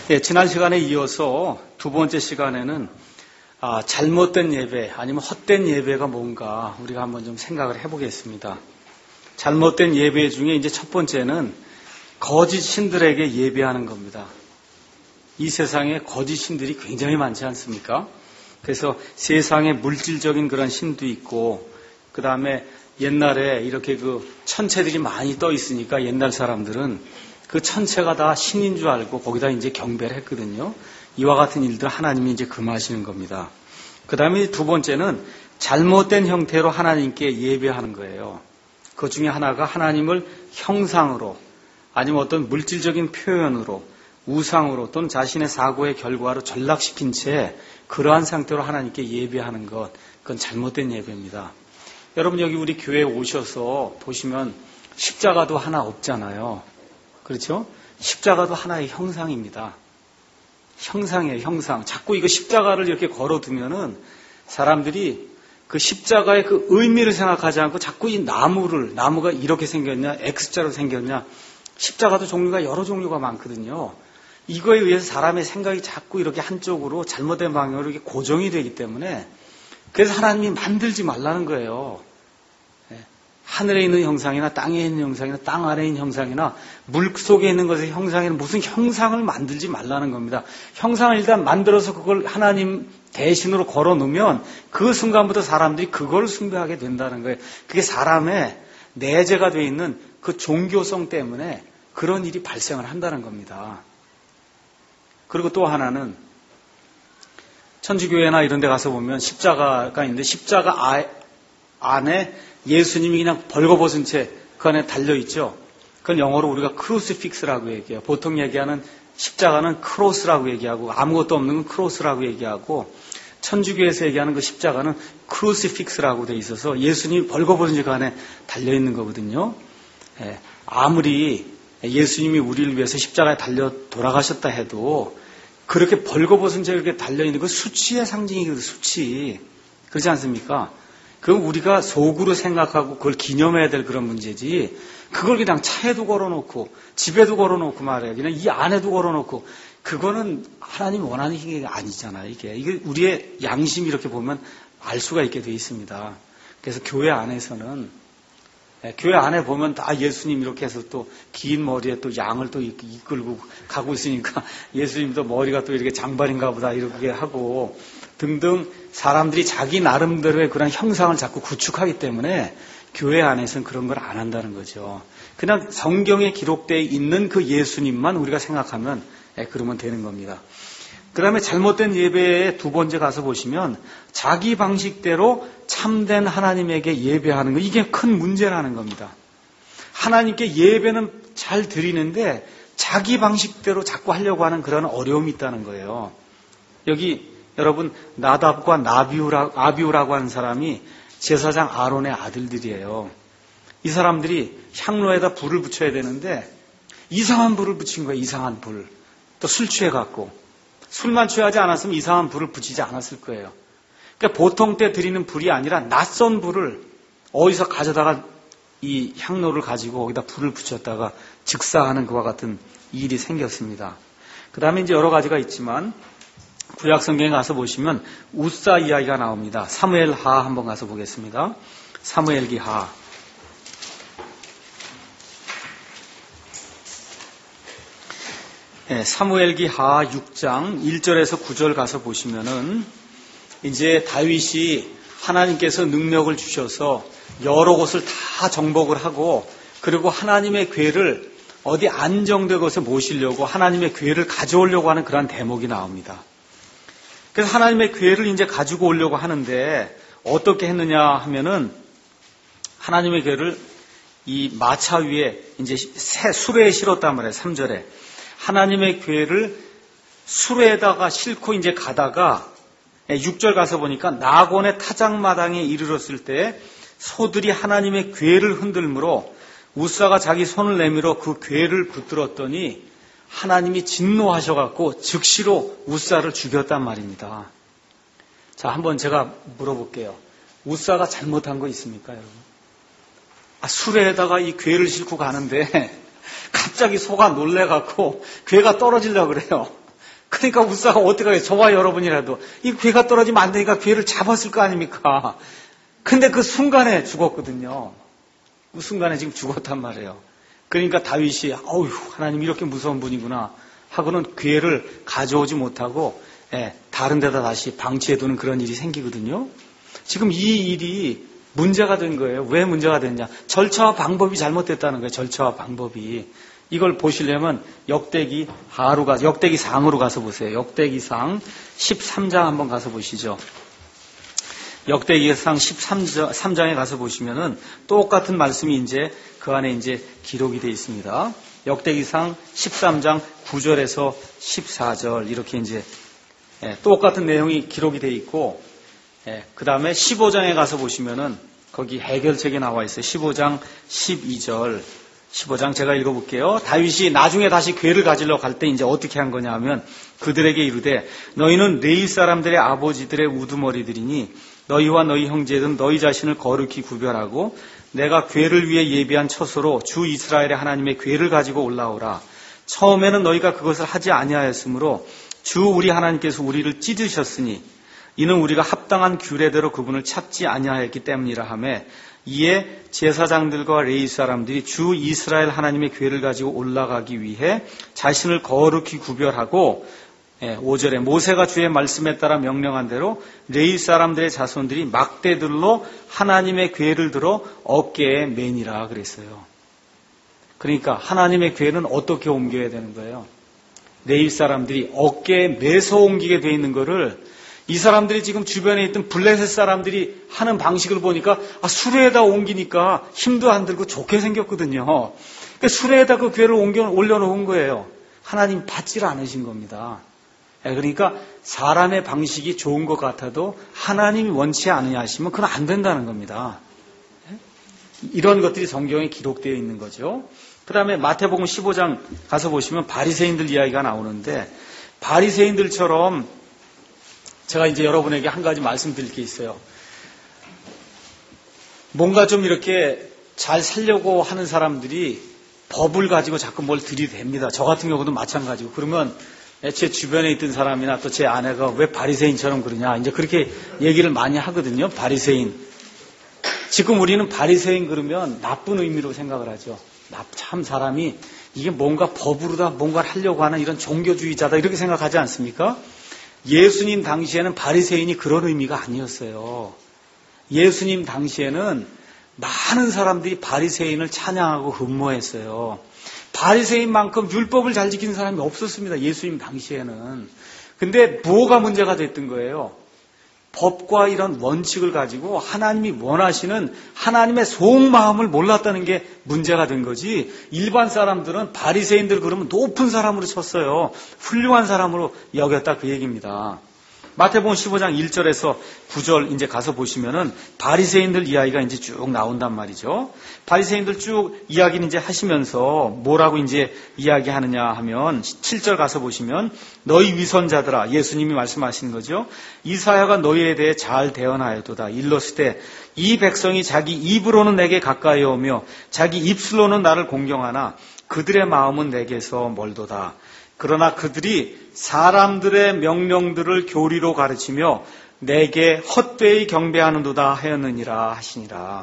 지난 시간에 이어서 두 번째 시간에는 잘못된 예배 아니면 헛된 예배가 뭔가 우리가 한번 좀 생각을 해보겠습니다. 잘못된 예배 중에 이제 첫 번째는 거짓 신들에게 예배하는 겁니다. 이 세상에 거짓 신들이 굉장히 많지 않습니까? 그래서 세상에 물질적인 그런 신도 있고, 그 다음에 옛날에 이렇게 그 천체들이 많이 떠 있으니까 옛날 사람들은 그 천체가 다 신인 줄 알고 거기다 이제 경배를 했거든요. 이와 같은 일들 하나님이 이제 금하시는 겁니다. 그 다음에 두 번째는 잘못된 형태로 하나님께 예배하는 거예요. 그 중에 하나가 하나님을 형상으로 아니면 어떤 물질적인 표현으로 우상으로 또는 자신의 사고의 결과로 전락시킨 채 그러한 상태로 하나님께 예배하는 것, 그건 잘못된 예배입니다. 여러분 여기 우리 교회에 오셔서 보시면 십자가도 하나 없잖아요. 그렇죠? 십자가도 하나의 형상입니다. 형상이에요, 형상. 자꾸 이거 십자가를 이렇게 걸어두면은 사람들이 그 십자가의 그 의미를 생각하지 않고 자꾸 이 나무가 이렇게 생겼냐, X자로 생겼냐, 십자가도 종류가 여러 종류가 많거든요. 이거에 의해서 사람의 생각이 자꾸 이렇게 한쪽으로 잘못된 방향으로 이렇게 고정이 되기 때문에 그래서 하나님이 만들지 말라는 거예요. 하늘에 있는 형상이나 땅에 있는 형상이나 땅 아래에 있는 형상이나 물 속에 있는 것의 형상에는 무슨 형상을 만들지 말라는 겁니다. 형상을 일단 만들어서 그걸 하나님 대신으로 걸어놓으면 그 순간부터 사람들이 그걸 숭배하게 된다는 거예요. 그게 사람의 내재가 되어 있는 그 종교성 때문에 그런 일이 발생을 한다는 겁니다. 그리고 또 하나는 천주교회나 이런 데 가서 보면 십자가가 있는데 십자가 안에 예수님이 그냥 벌거벗은 채 그 안에 달려있죠. 그건 영어로 우리가 크루시픽스라고 얘기해요. 보통 얘기하는 십자가는 크로스라고 얘기하고 아무것도 없는 건 크로스라고 얘기하고 천주교에서 얘기하는 그 십자가는 크루시픽스라고 돼 있어서 예수님이 벌거벗은 채 그 안에 달려있는 거거든요. 아무리 예수님이 우리를 위해서 십자가에 달려 돌아가셨다 해도 그렇게 벌거벗은 채 이렇게 달려있는 그 수치의 상징이거든요. 수치. 그렇지 않습니까? 그건 우리가 속으로 생각하고 그걸 기념해야 될 그런 문제지 그걸 그냥 차에도 걸어놓고 집에도 걸어놓고 말이에요. 그냥 이 안에도 걸어놓고 그거는 하나님 원하는 게 아니잖아요. 이게 우리의 양심이 이렇게 보면 알 수가 있게 돼 있습니다. 그래서 교회 안에서는 교회 안에 보면 다 예수님 이렇게 해서 또 긴 머리에 또 양을 또 이끌고 가고 있으니까 예수님도 머리가 또 이렇게 장발인가 보다 이렇게 하고 등등 사람들이 자기 나름대로의 그런 형상을 자꾸 구축하기 때문에 교회 안에서는 그런 걸 안 한다는 거죠. 그냥 성경에 기록되어 있는 그 예수님만 우리가 생각하면 그러면 되는 겁니다. 그 다음에 잘못된 예배에 두 번째 가서 보시면 자기 방식대로 참된 하나님에게 예배하는 거, 이게 큰 문제라는 겁니다. 하나님께 예배는 잘 드리는데 자기 방식대로 자꾸 하려고 하는 그런 어려움이 있다는 거예요. 여기 여러분 나답과 아비후라고 하는 사람이 제사장 아론의 아들들이에요. 이 사람들이 향로에다 불을 붙여야 되는데 이상한 불을 붙인 거예요. 이상한 불. 또 술 취해갖고. 술만 취하지 않았으면 이상한 불을 붙이지 않았을 거예요. 그러니까 보통 때 드리는 불이 아니라 낯선 불을 어디서 가져다가 이 향로를 가지고 거기다 불을 붙였다가 즉사하는 그와 같은 일이 생겼습니다. 그 다음에 이제 여러 가지가 있지만 구약 성경에 가서 보시면 우사 이야기가 나옵니다. 사무엘하 한번 가서 보겠습니다. 사무엘기하. 사무엘기하 6장 1절에서 9절 가서 보시면은 이제 다윗이 하나님께서 능력을 주셔서 여러 곳을 다 정복을 하고 그리고 하나님의 궤를 어디 안정된 곳에 모시려고 하나님의 궤를 가져오려고 하는 그런 대목이 나옵니다. 그래서 하나님의 궤를 이제 가지고 오려고 하는데 어떻게 했느냐 하면은 하나님의 궤를 이 마차 위에 이제 수레에 실었단 말이에요. 3절에. 하나님의 궤를 수레에다가 싣고 이제 가다가 6절 가서 보니까 나곤의 타작마당에 이르렀을 때 소들이 하나님의 궤를 흔들므로 우사가 자기 손을 내밀어 그 궤를 붙들었더니 하나님이 진노하셔갖고 즉시로 우사를 죽였단 말입니다. 자, 한번 제가 물어볼게요. 우사가 잘못한 거 있습니까, 여러분? 수레에다가 이 궤를 싣고 가는데 갑자기 소가 놀래갖고 궤가 떨어지려고 그래요. 그러니까 우사가 어떻게 하겠어요? 저와 여러분이라도 이 괴가 떨어지면 안 되니까 괴를 잡았을 거 아닙니까? 근데 그 순간에 죽었거든요. 그 순간에 지금 죽었단 말이에요. 그러니까 다윗이 어휴 하나님 이렇게 무서운 분이구나 하고는 괴를 가져오지 못하고 다른 데다 다시 방치해두는 그런 일이 생기거든요. 지금 이 일이 문제가 된 거예요. 왜 문제가 됐냐? 절차와 방법이 잘못됐다는 거예요. 절차와 방법이. 이걸 보시려면 역대기상으로 가서 보세요. 역대기상 13장 한번 가서 보시죠. 역대기상 13장에 가서 보시면은 똑같은 말씀이 이제 그 안에 이제 기록이 되어 있습니다. 역대기상 13장 9절에서 14절 이렇게 이제 똑같은 내용이 기록이 되어 있고 그 다음에 15장에 가서 보시면은 거기 해결책이 나와 있어요. 15장 12절 15장 제가 읽어볼게요. 다윗이 나중에 다시 괴를 가지러 갈 때 이제 어떻게 한 거냐 하면 그들에게 이르되 너희는 레위 사람들의 아버지들의 우두머리들이니 너희와 너희 형제들은 너희 자신을 거룩히 구별하고 내가 괴를 위해 예비한 처소로 주 이스라엘의 하나님의 괴를 가지고 올라오라. 처음에는 너희가 그것을 하지 아니하였으므로 주 우리 하나님께서 우리를 찢으셨으니 이는 우리가 합당한 규례대로 그분을 찾지 아니하였기 때문이라 하매 이에 제사장들과 레위 사람들이 주 이스라엘 하나님의 괴를 가지고 올라가기 위해 자신을 거룩히 구별하고 5절에 모세가 주의 말씀에 따라 명령한 대로 레위 사람들의 자손들이 막대들로 하나님의 괴를 들어 어깨에 매니라 그랬어요. 그러니까 하나님의 괴는 어떻게 옮겨야 되는 거예요? 레위 사람들이 어깨에 매서 옮기게 돼 있는 거를 이 사람들이 지금 주변에 있던 블레셋 사람들이 하는 방식을 보니까 수레에다 옮기니까 힘도 안 들고 좋게 생겼거든요. 그러니까 수레에다 그 괴를 올려놓은 거예요. 하나님 받질 않으신 겁니다. 그러니까 사람의 방식이 좋은 것 같아도 하나님이 원치 않으냐 하시면 그건 안 된다는 겁니다. 이런 것들이 성경에 기록되어 있는 거죠. 그 다음에 마태복음 15장 가서 보시면 바리새인들 이야기가 나오는데 바리새인들처럼 제가 이제 여러분에게 한 가지 말씀드릴 게 있어요. 뭔가 좀 이렇게 잘 살려고 하는 사람들이 법을 가지고 자꾸 뭘 들이댑니다. 저 같은 경우도 마찬가지고. 그러면 제 주변에 있던 사람이나 또 제 아내가 왜 바리새인처럼 그러냐 이제 그렇게 얘기를 많이 하거든요. 바리새인. 지금 우리는 바리새인 그러면 나쁜 의미로 생각을 하죠. 참 사람이 이게 뭔가 법으로다 뭔가를 하려고 하는 이런 종교주의자다 이렇게 생각하지 않습니까? 예수님 당시에는 바리새인이 그런 의미가 아니었어요. 예수님 당시에는 많은 사람들이 바리새인을 찬양하고 흠모했어요. 바리새인만큼 율법을 잘 지키는 사람이 없었습니다. 예수님 당시에는. 근데 뭐가 문제가 됐던 거예요? 법과 이런 원칙을 가지고 하나님이 원하시는 하나님의 속마음을 몰랐다는 게 문제가 된 거지. 일반 사람들은 바리새인들 그러면 높은 사람으로 쳤어요. 훌륭한 사람으로 여겼다 그 얘기입니다. 마태복음 15장 1절에서 9절 이제 가서 보시면은 바리새인들 이야기가 이제 쭉 나온단 말이죠. 바리새인들 쭉 이야기는 이제 하시면서 뭐라고 이제 이야기하느냐 하면 7절 가서 보시면 너희 위선자들아 예수님이 말씀하시는 거죠. 이사야가 너희에 대해 잘 대언하여도다. 일렀을 이 백성이 자기 입으로는 내게 가까이 오며 자기 입술로는 나를 공경하나 그들의 마음은 내게서 멀도다. 그러나 그들이 사람들의 명령들을 교리로 가르치며 내게 헛되이 경배하는도다 하였느니라 하시니라.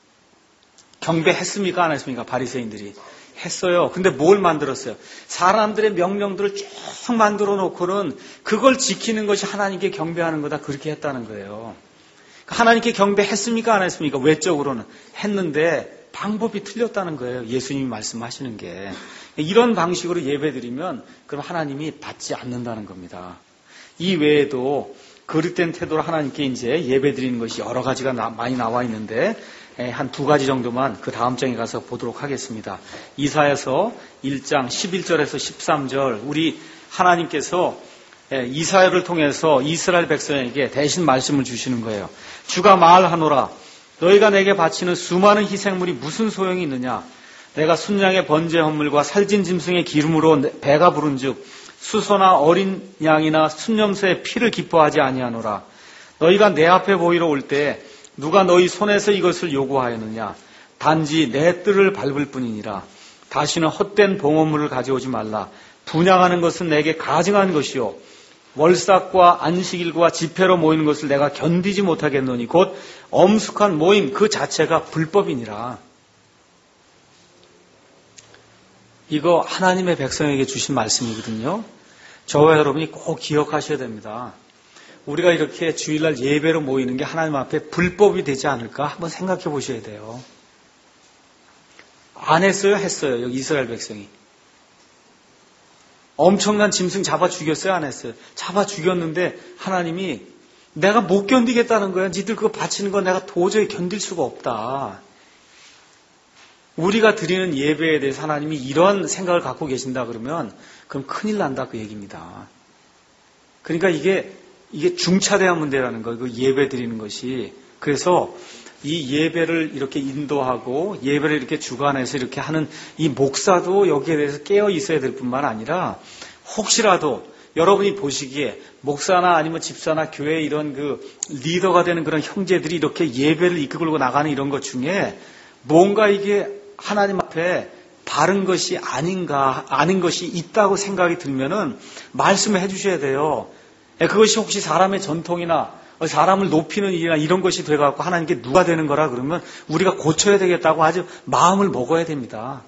경배했습니까? 안 했습니까? 바리새인들이. 했어요. 근데 뭘 만들었어요? 사람들의 명령들을 쭉 만들어 놓고는 그걸 지키는 것이 하나님께 경배하는 거다. 그렇게 했다는 거예요. 하나님께 경배했습니까? 안 했습니까? 외적으로는. 했는데 방법이 틀렸다는 거예요. 예수님이 말씀하시는 게. 이런 방식으로 예배드리면 그럼 하나님이 받지 않는다는 겁니다. 이 외에도 그릇된 태도로 하나님께 이제 예배드리는 것이 여러 가지가 많이 나와 있는데 한 두 가지 정도만 그 다음 장에 가서 보도록 하겠습니다. 이사야서 1장 11절에서 13절 우리 하나님께서 이사야를 통해서 이스라엘 백성에게 대신 말씀을 주시는 거예요. 주가 말하노라 너희가 내게 바치는 수많은 희생물이 무슨 소용이 있느냐 내가 순양의 번제 헌물과 살진 짐승의 기름으로 배가 부른즉 수소나 어린 양이나 순염소의 피를 기뻐하지 아니하노라. 너희가 내 앞에 보이러 올 때 누가 너희 손에서 이것을 요구하였느냐. 단지 내 뜰을 밟을 뿐이니라. 다시는 헛된 봉헌물을 가져오지 말라. 분양하는 것은 내게 가증한 것이요 월삭과 안식일과 집회로 모이는 것을 내가 견디지 못하겠노니 곧 엄숙한 모임 그 자체가 불법이니라. 이거 하나님의 백성에게 주신 말씀이거든요. 저와 여러분이 꼭 기억하셔야 됩니다. 우리가 이렇게 주일날 예배로 모이는 게 하나님 앞에 불법이 되지 않을까 한번 생각해 보셔야 돼요. 안 했어요? 했어요. 여기 이스라엘 백성이. 엄청난 짐승 잡아 죽였어요? 안 했어요? 잡아 죽였는데 하나님이 내가 못 견디겠다는 거야. 니들 그거 바치는 거 내가 도저히 견딜 수가 없다. 우리가 드리는 예배에 대해서 하나님이 이런 생각을 갖고 계신다 그러면 그럼 큰일 난다 그 얘기입니다. 그러니까 이게 중차대한 문제라는 거예요. 그 예배 드리는 것이. 그래서 이 예배를 이렇게 인도하고 예배를 이렇게 주관해서 이렇게 하는 이 목사도 여기에 대해서 깨어 있어야 될 뿐만 아니라 혹시라도 여러분이 보시기에 목사나 아니면 집사나 교회 이런 그 리더가 되는 그런 형제들이 이렇게 예배를 이끌고 나가는 이런 것 중에 뭔가 이게 하나님 앞에 바른 것이 아닌가, 아닌 것이 있다고 생각이 들면은 말씀을 해 주셔야 돼요. 그것이 혹시 사람의 전통이나 사람을 높이는 일이나 이런 것이 돼갖고 하나님께 누가 되는 거라 그러면 우리가 고쳐야 되겠다고 아주 마음을 먹어야 됩니다.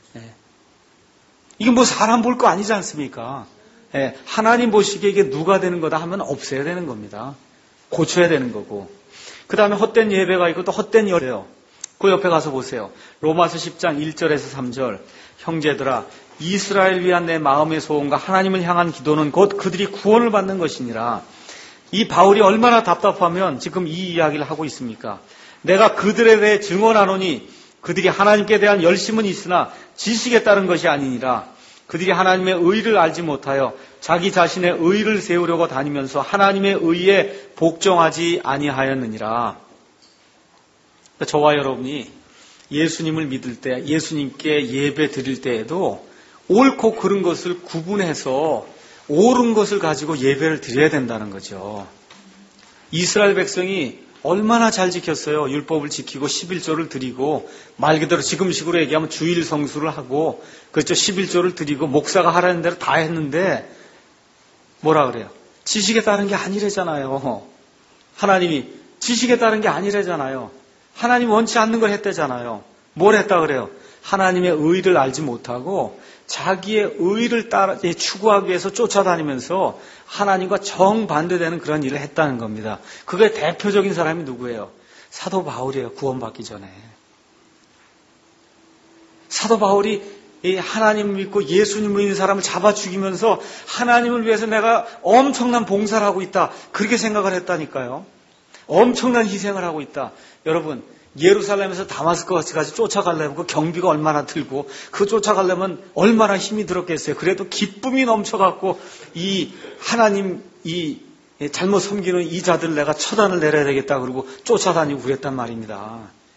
이게 뭐 사람 볼 거 아니지 않습니까? 하나님 보시기에 이게 누가 되는 거다 하면 없애야 되는 겁니다. 고쳐야 되는 거고. 그 다음에 헛된 예배가 있고 또 헛된 예배요. 그 옆에 가서 보세요. 로마서 10장 1절에서 3절. 형제들아 이스라엘 위한 내 마음의 소원과 하나님을 향한 기도는 곧 그들이 구원을 받는 것이니라. 이 바울이 얼마나 답답하면 지금 이 이야기를 하고 있습니까? 내가 그들에 대해 증언하노니 그들이 하나님께 대한 열심은 있으나 지식에 따른 것이 아니니라. 그들이 하나님의 의를 알지 못하여 자기 자신의 의를 세우려고 다니면서 하나님의 의에 복종하지 아니하였느니라. 저와 여러분이 예수님을 믿을 때, 예수님께 예배 드릴 때에도 옳고 그른 것을 구분해서 옳은 것을 가지고 예배를 드려야 된다는 거죠. 이스라엘 백성이 얼마나 잘 지켰어요. 율법을 지키고 11조를 드리고 말 그대로 지금식으로 얘기하면 주일 성수를 하고 그렇죠. 11조를 드리고 목사가 하라는 대로 다 했는데 뭐라 그래요? 지식에 따른 게 아니래잖아요. 하나님이 지식에 따른 게 아니래잖아요. 하나님 원치 않는 걸 했대잖아요. 뭘 했다 그래요? 하나님의 의를 알지 못하고 자기의 의를 따라 추구하기 위해서 쫓아다니면서 하나님과 정반대되는 그런 일을 했다는 겁니다. 그게 대표적인 사람이 누구예요? 사도 바울이에요. 구원받기 전에. 사도 바울이 하나님 믿고 예수님 믿는 사람을 잡아 죽이면서 하나님을 위해서 내가 엄청난 봉사를 하고 있다. 그렇게 생각을 했다니까요. 엄청난 희생을 하고 있다. 여러분 예루살렘에서 다마스커스까지 쫓아가려면 그 경비가 얼마나 들고 그 쫓아가려면 얼마나 힘이 들었겠어요. 그래도 기쁨이 넘쳐갖고 이 하나님 이 잘못 섬기는 이 자들 내가 처단을 내려야 되겠다 그러고 쫓아다니고 그랬단 말입니다.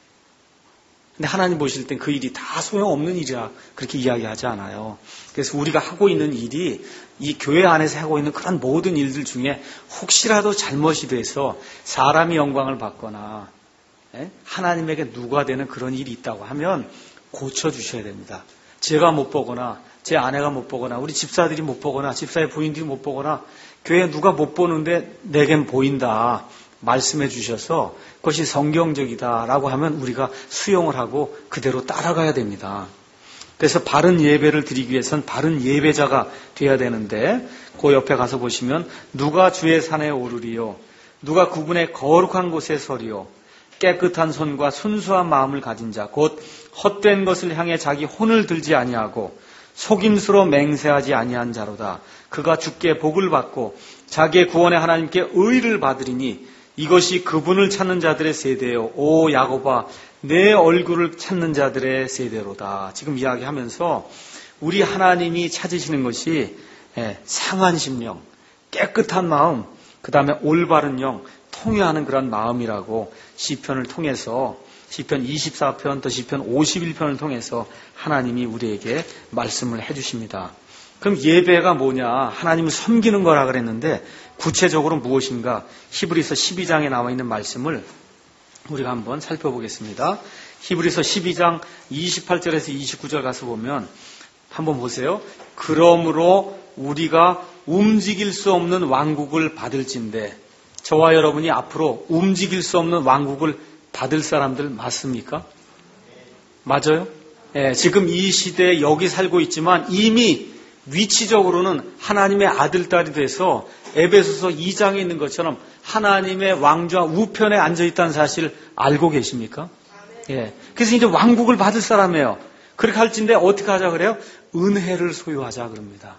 근데 하나님 보실 땐 그 일이 다 소용없는 일이라 그렇게 이야기하지 않아요. 그래서 우리가 하고 있는 일이 이 교회 안에서 하고 있는 그런 모든 일들 중에 혹시라도 잘못이 돼서 사람이 영광을 받거나 하나님에게 누가 되는 그런 일이 있다고 하면 고쳐주셔야 됩니다. 제가 못 보거나 제 아내가 못 보거나 우리 집사들이 못 보거나 집사의 부인들이 못 보거나 교회에 누가 못 보는데 내겐 보인다 말씀해 주셔서 그것이 성경적이다라고 하면 우리가 수용을 하고 그대로 따라가야 됩니다. 그래서 바른 예배를 드리기 위해서는 바른 예배자가 돼야 되는데 그 옆에 가서 보시면 누가 주의 산에 오르리요 누가 그분의 거룩한 곳에 서리요 깨끗한 손과 순수한 마음을 가진 자 곧 헛된 것을 향해 자기 혼을 들지 아니하고 속임수로 맹세하지 아니한 자로다. 그가 주께 복을 받고 자기의 구원의 하나님께 의를 받으리니 이것이 그분을 찾는 자들의 세대요. 오 야곱아 내 얼굴을 찾는 자들의 세대로다. 지금 이야기하면서 우리 하나님이 찾으시는 것이 상한 심령, 깨끗한 마음, 그 다음에 올바른 영, 통회하는 그런 마음이라고 시편을 통해서 시편 24편 또 시편 51편을 통해서 하나님이 우리에게 말씀을 해주십니다. 그럼 예배가 뭐냐? 하나님을 섬기는 거라 그랬는데 구체적으로 무엇인가? 히브리서 12장에 나와 있는 말씀을 우리가 한번 살펴보겠습니다. 히브리서 12장 28절에서 29절 가서 보면 한번 보세요. 그러므로 우리가 움직일 수 없는 왕국을 받을진대. 저와 여러분이 앞으로 움직일 수 없는 왕국을 받을 사람들 맞습니까? 맞아요? 지금 이 시대에 여기 살고 있지만 이미 위치적으로는 하나님의 아들, 딸이 돼서 에베소서 2장에 있는 것처럼 하나님의 왕좌 우편에 앉아있다는 사실 알고 계십니까? 그래서 이제 왕국을 받을 사람이에요. 그렇게 할진데 어떻게 하자 그래요? 은혜를 소유하자 그럽니다.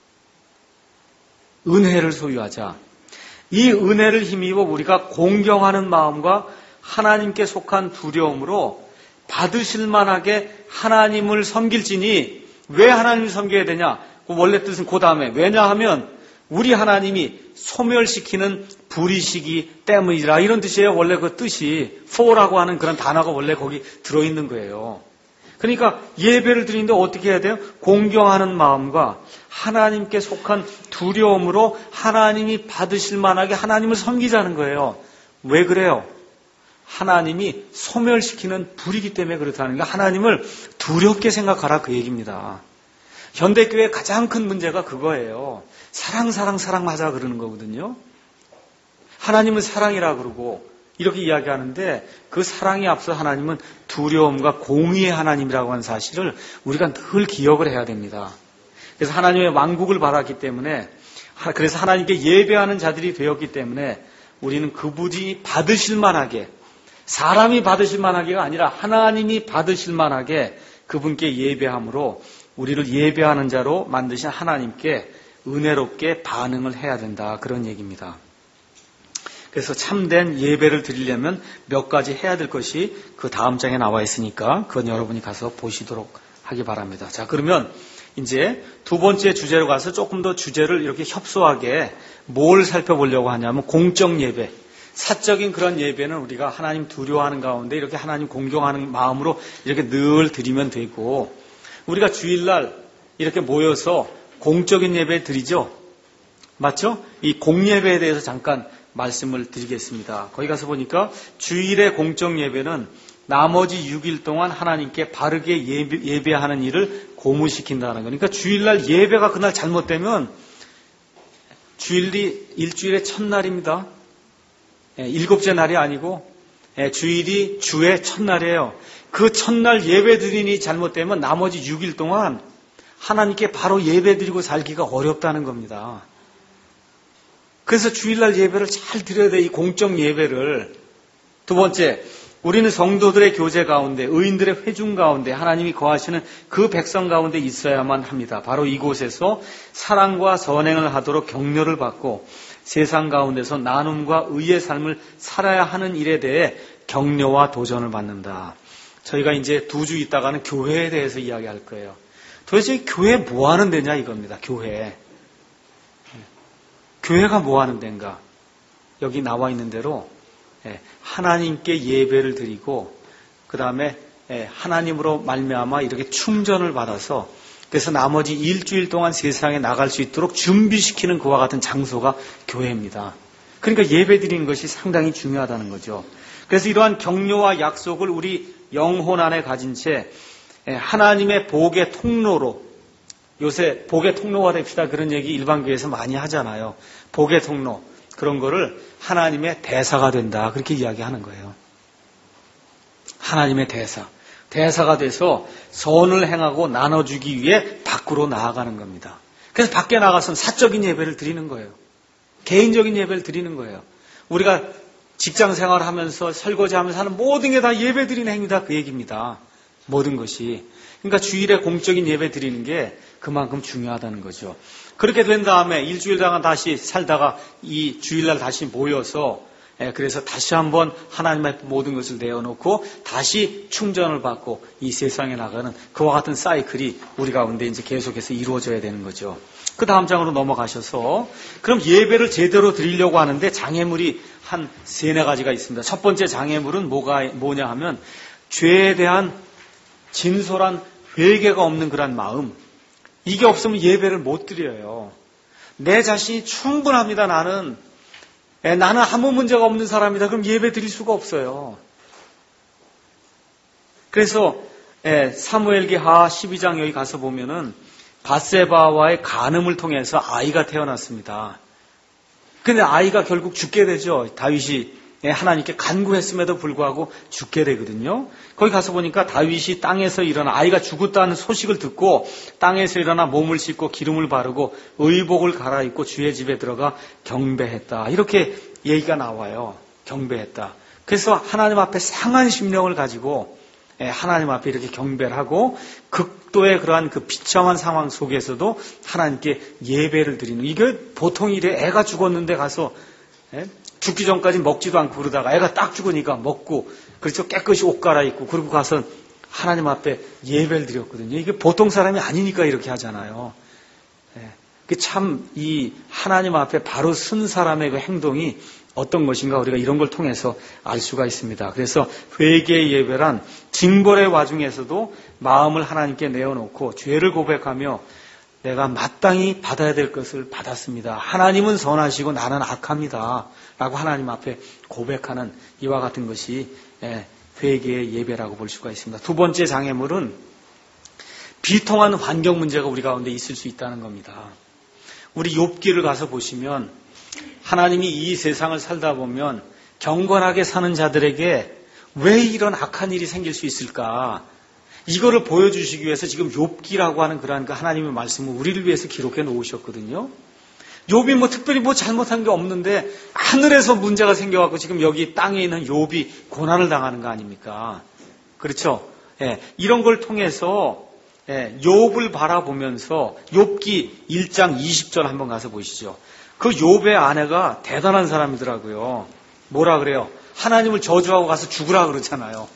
은혜를 소유하자. 이 은혜를 힘입어 우리가 공경하는 마음과 하나님께 속한 두려움으로 받으실 만하게 하나님을 섬길지니, 왜 하나님을 섬겨야 되냐? 원래 뜻은 그 다음에, 왜냐하면 우리 하나님이 소멸시키는 불의시기 때문이라, 이런 뜻이에요. 원래 그 뜻이 for라고 하는 그런 단어가 원래 거기 들어있는 거예요. 그러니까 예배를 드리는데 어떻게 해야 돼요? 공경하는 마음과 하나님께 속한 두려움으로 하나님이 받으실 만하게 하나님을 섬기자는 거예요. 왜 그래요? 하나님이 소멸시키는 불이기 때문에 그렇다는 게, 하나님을 두렵게 생각하라 그 얘기입니다. 현대교회의 가장 큰 문제가 그거예요. 사랑하자 그러는 거거든요. 하나님은 사랑이라 그러고 이렇게 이야기하는데, 그 사랑이 앞서 하나님은 두려움과 공의의 하나님이라고 하는 사실을 우리가 늘 기억을 해야 됩니다. 그래서 하나님의 왕국을 바랐기 때문에, 그래서 하나님께 예배하는 자들이 되었기 때문에 우리는 그분이 받으실 만하게, 사람이 받으실 만하게가 아니라 하나님이 받으실 만하게 그분께 예배함으로 우리를 예배하는 자로 만드신 하나님께 은혜롭게 반응을 해야 된다, 그런 얘기입니다. 그래서 참된 예배를 드리려면 몇 가지 해야 될 것이 그 다음 장에 나와 있으니까 그건 여러분이 가서 보시도록 하기 바랍니다. 자, 그러면 이제 두 번째 주제로 가서 조금 더 주제를 이렇게 협소하게 뭘 살펴보려고 하냐면, 공적 예배, 사적인 그런 예배는 우리가 하나님 두려워하는 가운데 이렇게 하나님 공경하는 마음으로 이렇게 늘 드리면 되고, 우리가 주일날 이렇게 모여서 공적인 예배 드리죠. 맞죠? 이 공예배에 대해서 잠깐 말씀을 드리겠습니다. 거기 가서 보니까 주일의 공적 예배는 나머지 6일 동안 하나님께 바르게 예배하는 일을 고무시킨다는 거니까, 주일날 예배가 그날 잘못되면 주일이 일주일의 첫날입니다. 일곱째 날이 아니고 주일이 주의 첫날이에요. 그 첫날 예배 드리니 잘못되면 나머지 6일 동안 하나님께 바로 예배 드리고 살기가 어렵다는 겁니다. 그래서 주일날 예배를 잘 드려야 돼, 이 공적 예배를. 두 번째, 우리는 성도들의 교제 가운데, 의인들의 회중 가운데 하나님이 거하시는 그 백성 가운데 있어야만 합니다. 바로 이곳에서 사랑과 선행을 하도록 격려를 받고 세상 가운데서 나눔과 의의 삶을 살아야 하는 일에 대해 격려와 도전을 받는다. 저희가 이제 2주 있다가는 교회에 대해서 이야기할 거예요. 도대체 교회 뭐 하는 데냐 이겁니다. 교회가 뭐 하는 데인가? 여기 나와 있는 대로 하나님께 예배를 드리고, 그 다음에 하나님으로 말미암아 이렇게 충전을 받아서, 그래서 나머지 일주일 동안 세상에 나갈 수 있도록 준비시키는 그와 같은 장소가 교회입니다. 그러니까 예배 드리는 것이 상당히 중요하다는 거죠. 그래서 이러한 격려와 약속을 우리 영혼 안에 가진 채 하나님의 복의 통로로, 요새 복의 통로가 됩시다, 그런 얘기 일반 교회에서 많이 하잖아요. 복의 통로, 그런 거를 하나님의 대사가 된다, 그렇게 이야기하는 거예요. 하나님의 대사가 돼서 선을 행하고 나눠주기 위해 밖으로 나아가는 겁니다. 그래서 밖에 나가서는 사적인 예배를 드리는 거예요. 개인적인 예배를 드리는 거예요. 우리가 직장 생활하면서 설거지하면서 하는 모든 게 다 예배 드리는 행위다, 그 얘기입니다. 모든 것이. 그러니까 주일에 공적인 예배 드리는 게 그만큼 중요하다는 거죠. 그렇게 된 다음에 일주일 동안 다시 살다가 이 주일날 다시 모여서, 그래서 다시 한번 하나님의 모든 것을 내어놓고 다시 충전을 받고 이 세상에 나가는 그와 같은 사이클이 우리 가운데 이제 계속해서 이루어져야 되는 거죠. 그 다음 장으로 넘어가셔서, 그럼 예배를 제대로 드리려고 하는데 장애물이 한 3-4가지가 있습니다. 첫 번째 장애물은 뭐냐 하면, 죄에 대한 진솔한 회개가 없는 그런 마음, 이게 없으면 예배를 못 드려요. 내 자신이 충분합니다. 나는 아무 문제가 없는 사람이다. 그럼 예배 드릴 수가 없어요. 그래서 사무엘기 하 12장 여기 가서 보면은 밧세바와의 간음을 통해서 아이가 태어났습니다. 근데 아이가 결국 죽게 되죠. 다윗이 하나님께 간구했음에도 불구하고 죽게 되거든요. 거기 가서 보니까 다윗이 땅에서 일어나 아이가 죽었다는 소식을 듣고 땅에서 일어나 몸을 씻고 기름을 바르고 의복을 갈아입고 주의 집에 들어가 경배했다. 이렇게 얘기가 나와요. 경배했다. 그래서 하나님 앞에 상한 심령을 가지고 하나님 앞에 이렇게 경배를 하고 극도의 그러한 그 비참한 상황 속에서도 하나님께 예배를 드리는, 이게 보통 일에 애가 죽었는데 가서 죽기 전까지 먹지도 않고 그러다가 애가 딱 죽으니까 먹고, 그렇죠, 깨끗이 옷 갈아입고 그러고 가서 하나님 앞에 예배를 드렸거든요. 이게 보통 사람이 아니니까 이렇게 하잖아요. 참 이 하나님 앞에 바로 쓴 사람의 그 행동이 어떤 것인가 우리가 이런 걸 통해서 알 수가 있습니다. 그래서 회개의 예배란 징벌의 와중에서도 마음을 하나님께 내어놓고 죄를 고백하며 내가 마땅히 받아야 될 것을 받았습니다. 하나님은 선하시고 나는 악합니다. 라고 하나님 앞에 고백하는 이와 같은 것이 회개의 예배라고 볼 수가 있습니다. 두 번째 장애물은 비통한 환경 문제가 우리 가운데 있을 수 있다는 겁니다. 우리 욥기를 가서 보시면 하나님이 이 세상을 살다 보면 경건하게 사는 자들에게 왜 이런 악한 일이 생길 수 있을까? 이거를 보여주시기 위해서 지금 욥기라고 하는 그러한 그 하나님의 말씀을 우리를 위해서 기록해 놓으셨거든요. 욥이 특별히 잘못한 게 없는데 하늘에서 문제가 생겨갖고 지금 여기 땅에 있는 욥이 고난을 당하는 거 아닙니까? 그렇죠? 이런 걸 통해서 욥을 바라보면서 욥기 1장 20절 한번 가서 보시죠. 그 욥의 아내가 대단한 사람이더라고요. 뭐라 그래요? 하나님을 저주하고 가서 죽으라 그러잖아요.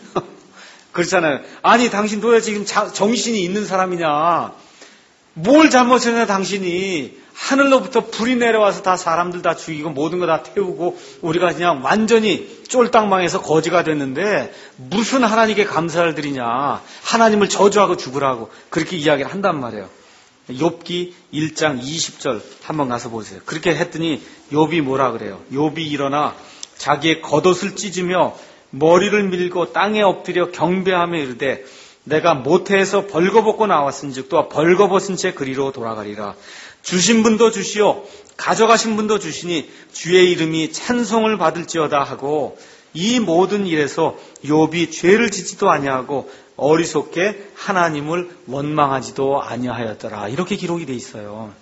그렇잖아요. 아니 당신 도대체 지금 정신이 있는 사람이냐? 뭘 잘못했냐 당신이? 하늘로부터 불이 내려와서 다 사람들 다 죽이고 모든 거 다 태우고 우리가 그냥 완전히 쫄딱망해서 거지가 됐는데 무슨 하나님께 감사를 드리냐? 하나님을 저주하고 죽으라고 그렇게 이야기를 한단 말이에요. 욥기 1장 20절 한번 가서 보세요. 그렇게 했더니 욥이 뭐라 그래요? 욥이 일어나 자기의 겉옷을 찢으며 머리를 밀고 땅에 엎드려 경배하며 이르되 내가 모태에서 벌거벗고 나왔은즉 또 벌거벗은 채 그리로 돌아가리라. 주신 분도 주시오 가져가신 분도 주시니 주의 이름이 찬송을 받을지어다 하고 이 모든 일에서 욥이 죄를 짓지도 아니하고 어리석게 하나님을 원망하지도 아니하였더라. 이렇게 기록이 돼 있어요.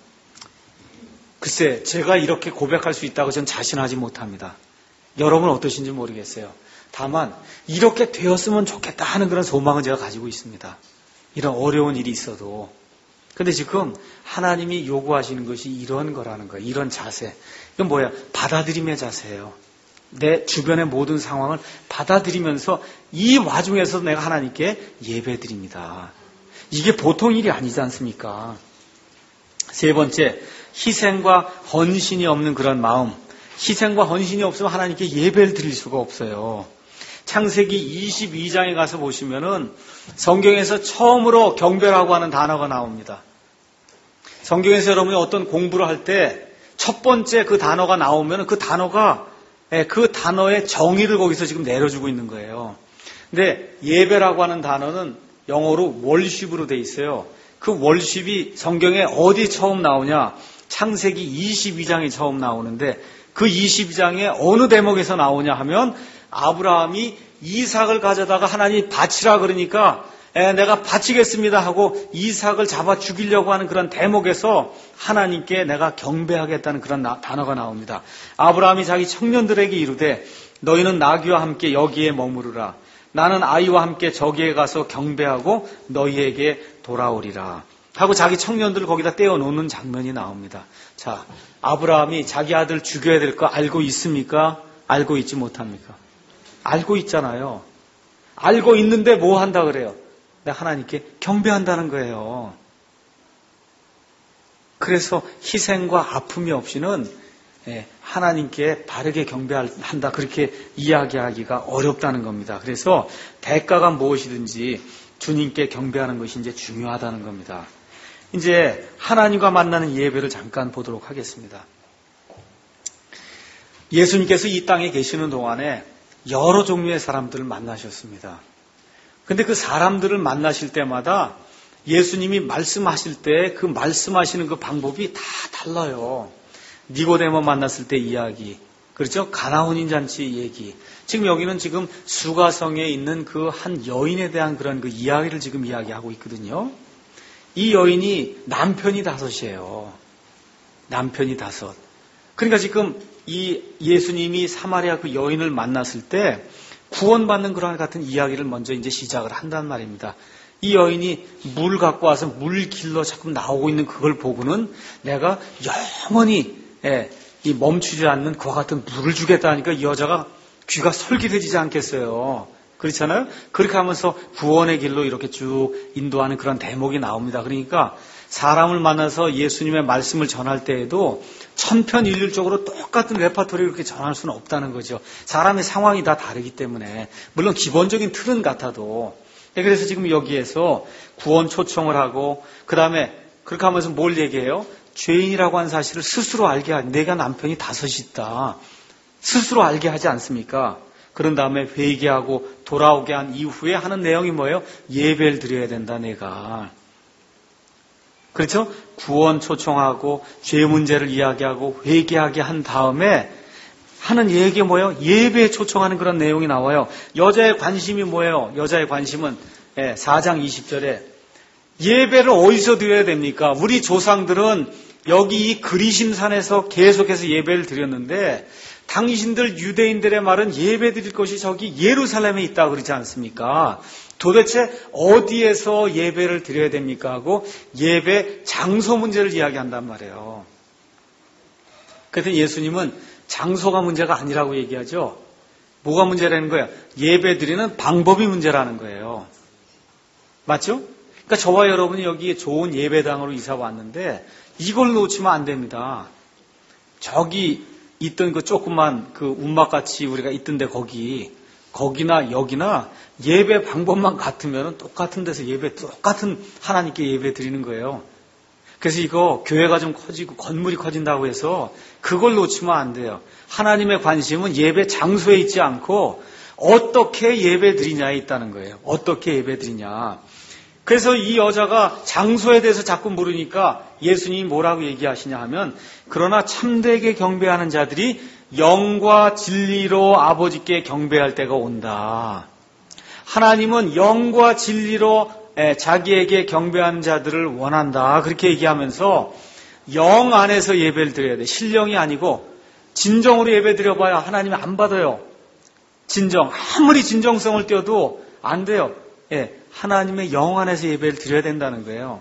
글쎄 제가 이렇게 고백할 수 있다고 전 자신하지 못합니다. 여러분 어떠신지 모르겠어요. 다만 이렇게 되었으면 좋겠다 하는 그런 소망은 제가 가지고 있습니다. 이런 어려운 일이 있어도. 근데 지금 하나님이 요구하시는 것이 이런 거라는 거예요. 이런 자세. 이건 뭐야? 받아들임의 자세예요. 내 주변의 모든 상황을 받아들이면서 이 와중에서 내가 하나님께 예배드립니다. 이게 보통 일이 아니지 않습니까? 세 번째, 희생과 헌신이 없는 그런 마음. 희생과 헌신이 없으면 하나님께 예배를 드릴 수가 없어요. 창세기 22장에 가서 보시면은 성경에서 처음으로 경배라고 하는 단어가 나옵니다. 성경에서 여러분이 어떤 공부를 할 때 첫 번째 그 단어가 나오면 그 단어가 그 단어의 정의를 거기서 지금 내려주고 있는 거예요. 근데 예배라고 하는 단어는 영어로 월십으로 돼 있어요. 그 월십이 성경에 어디 처음 나오냐? 창세기 22장이 처음 나오는데 그 22장에 어느 대목에서 나오냐 하면 아브라함이 이삭을 가져다가 하나님이 바치라 그러니까 내가 바치겠습니다 하고 이삭을 잡아 죽이려고 하는 그런 대목에서 하나님께 내가 경배하겠다는 그런 단어가 나옵니다. 아브라함이 자기 청년들에게 이르되 너희는 나귀와 함께 여기에 머무르라. 나는 아이와 함께 저기에 가서 경배하고 너희에게 돌아오리라 하고 자기 청년들을 거기다 떼어놓는 장면이 나옵니다. 자, 아브라함이 자기 아들 죽여야 될 거 알고 있습니까? 알고 있지 못합니까? 알고 있잖아요. 알고 있는데 뭐 한다 그래요? 내가 하나님께 경배한다는 거예요. 그래서 희생과 아픔이 없이는 하나님께 바르게 경배한다 그렇게 이야기하기가 어렵다는 겁니다. 그래서 대가가 무엇이든지 주님께 경배하는 것이 이제 중요하다는 겁니다. 이제 하나님과 만나는 예배를 잠깐 보도록 하겠습니다. 예수님께서 이 땅에 계시는 동안에 여러 종류의 사람들을 만나셨습니다. 근데 그 사람들을 만나실 때마다 예수님이 말씀하실 때 그 말씀하시는 그 방법이 다 달라요. 니고데모 만났을 때 이야기, 그렇죠? 가나 혼인 잔치 얘기. 지금 여기는 지금 수가성에 있는 그 한 여인에 대한 그런 그 이야기를 지금 이야기하고 있거든요. 이 여인이 남편이 5이에요. 남편이 5. 그러니까 지금 이 예수님이 사마리아 그 여인을 만났을 때 구원받는 그런 같은 이야기를 먼저 이제 시작을 한단 말입니다. 이 여인이 물 갖고 와서 물 길러 자꾸 나오고 있는 그걸 보고는 내가 영원히 이 멈추지 않는 그와 같은 물을 주겠다니까 이 여자가 귀가 솔깃해지지 않겠어요. 그렇잖아요? 그렇게 하면서 구원의 길로 이렇게 쭉 인도하는 그런 대목이 나옵니다. 그러니까 사람을 만나서 예수님의 말씀을 전할 때에도 천편일률적으로 똑같은 레파토리를 그렇게 전할 수는 없다는 거죠. 사람의 상황이 다 다르기 때문에. 물론 기본적인 틀은 같아도. 그래서 지금 여기에서 구원 초청을 하고 그 다음에 그렇게 하면서 뭘 얘기해요? 죄인이라고 하는 사실을 스스로 알게 하지. 내가 남편이 5이 있다. 스스로 알게 하지 않습니까? 그런 다음에 회개하고 돌아오게 한 이후에 하는 내용이 뭐예요? 예배를 드려야 된다 내가. 그렇죠? 구원 초청하고 죄 문제를 이야기하고 회개하게 한 다음에 하는 얘기가 뭐예요? 예배에 초청하는 그런 내용이 나와요. 여자의 관심이 뭐예요? 여자의 관심은 4장 20절에 예배를 어디서 드려야 됩니까? 우리 조상들은 여기 이 그리심산에서 계속해서 예배를 드렸는데 당신들 유대인들의 말은 예배 드릴 것이 저기 예루살렘에 있다 그러지 않습니까? 도대체 어디에서 예배를 드려야 됩니까? 하고 예배 장소 문제를 이야기한단 말이에요. 그래서 예수님은 장소가 문제가 아니라고 얘기하죠. 뭐가 문제라는 거예요? 예배 드리는 방법이 문제라는 거예요. 맞죠? 그러니까 저와 여러분이 여기 좋은 예배당으로 이사 왔는데 이걸 놓치면 안 됩니다. 저기 있던 그 조그만 그 움막같이 우리가 있던데 거기나 여기나 예배 방법만 같으면 똑같은 데서 똑같은 하나님께 예배 드리는 거예요. 그래서 이거 교회가 좀 커지고 건물이 커진다고 해서 그걸 놓치면 안 돼요. 하나님의 관심은 예배 장소에 있지 않고 어떻게 예배 드리냐에 있다는 거예요. 어떻게 예배 드리냐. 그래서 이 여자가 장소에 대해서 자꾸 물으니까 예수님이 뭐라고 얘기하시냐 하면 그러나 참되게 경배하는 자들이 영과 진리로 아버지께 경배할 때가 온다. 하나님은 영과 진리로 자기에게 경배하는 자들을 원한다. 그렇게 얘기하면서 영 안에서 예배를 드려야 돼. 신령이 아니고 진정으로 예배 드려봐야 하나님이 안 받아요. 아무리 진정성을 띄워도 안 돼요. 하나님의 영 안에서 예배를 드려야 된다는 거예요.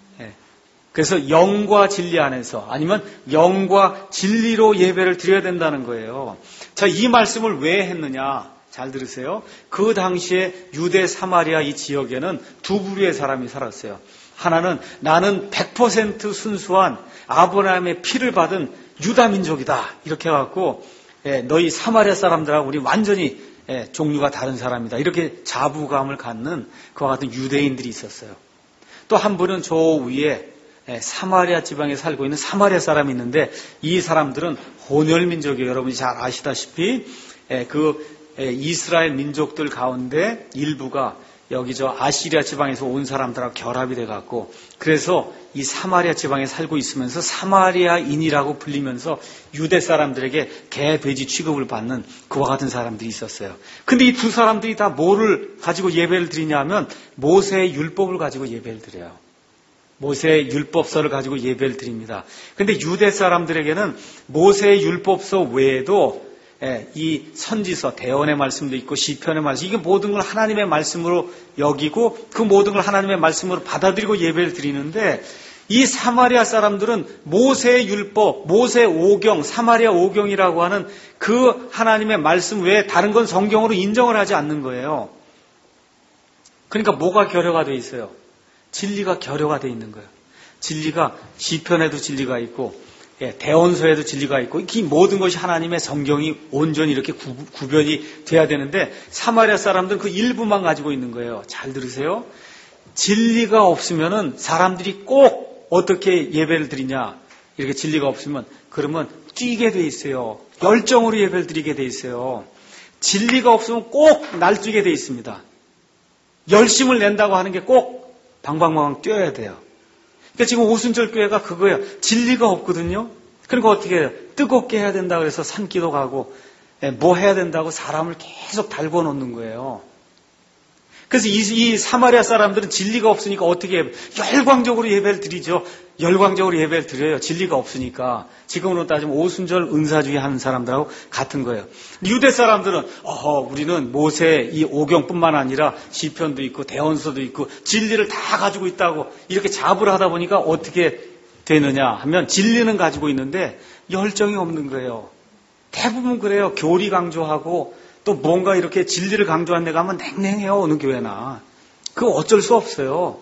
그래서 영과 진리 안에서 아니면 영과 진리로 예배를 드려야 된다는 거예요. 자, 이 말씀을 왜 했느냐? 잘 들으세요. 그 당시에 유대 사마리아 이 지역에는 두 부류의 사람이 살았어요. 하나는 나는 100% 순수한 아브라함의 피를 받은 유다 민족이다. 이렇게 해갖고 너희 사마리아 사람들하고 우리 완전히 종류가 다른 사람이다. 이렇게 자부감을 갖는 그와 같은 유대인들이 있었어요. 또 한 분은 저 위에 사마리아 지방에 살고 있는 사마리아 사람이 있는데 이 사람들은 혼혈 민족이에요. 여러분이 잘 아시다시피 이스라엘 민족들 가운데 일부가 여기 저 아시리아 지방에서 온 사람들하고 결합이 돼갖고 그래서 이 사마리아 지방에 살고 있으면서 사마리아인이라고 불리면서 유대 사람들에게 개, 돼지 취급을 받는 그와 같은 사람들이 있었어요. 근데 이 두 사람들이 다 뭐를 가지고 예배를 드리냐면 모세의 율법을 가지고 예배를 드려요. 모세의 율법서를 가지고 예배를 드립니다. 근데 유대 사람들에게는 모세의 율법서 외에도 이 선지서, 대언의 말씀도 있고 시편의 말씀, 이게 모든 걸 하나님의 말씀으로 여기고 그 모든 걸 하나님의 말씀으로 받아들이고 예배를 드리는데 이 사마리아 사람들은 모세의 율법, 모세 오경, 사마리아 오경이라고 하는 그 하나님의 말씀 외에 다른 건 성경으로 인정을 하지 않는 거예요. 그러니까 뭐가 결여가 돼 있어요? 진리가 결여가 돼 있는 거예요. 진리가 시편에도 진리가 있고 대언서에도 진리가 있고 이 모든 것이 하나님의 성경이 온전히 이렇게 구별이 돼야 되는데 사마리아 사람들은 그 일부만 가지고 있는 거예요. 잘 들으세요. 진리가 없으면은 사람들이 꼭 어떻게 예배를 드리냐 이렇게 진리가 없으면 그러면 뛰게 돼 있어요. 열정으로 예배를 드리게 돼 있어요. 진리가 없으면 꼭 날뛰게 돼 있습니다. 열심을 낸다고 하는 게 꼭 방방방방 뛰어야 돼요. 그러니까 지금 오순절 교회가 그거예요. 진리가 없거든요. 그러니까 어떻게 해요? 뜨겁게 해야 된다 그래서 산기도 가고 뭐 해야 된다고 사람을 계속 달궈 놓는 거예요. 그래서 이 사마리아 사람들은 진리가 없으니까 어떻게 해요? 열광적으로 예배를 드리죠. 열광적으로 예배를 드려요. 진리가 없으니까. 지금으로 따지면 오순절 은사주의 하는 사람들하고 같은 거예요. 유대 사람들은 우리는 모세 이 오경뿐만 아니라 시편도 있고 대언서도 있고 진리를 다 가지고 있다고 이렇게 자부를 하다 보니까 어떻게 되느냐 하면 진리는 가지고 있는데 열정이 없는 거예요. 대부분 그래요. 교리 강조하고 또 뭔가 이렇게 진리를 강조한 데 가면 냉랭해요. 어느 교회나. 그거 어쩔 수 없어요.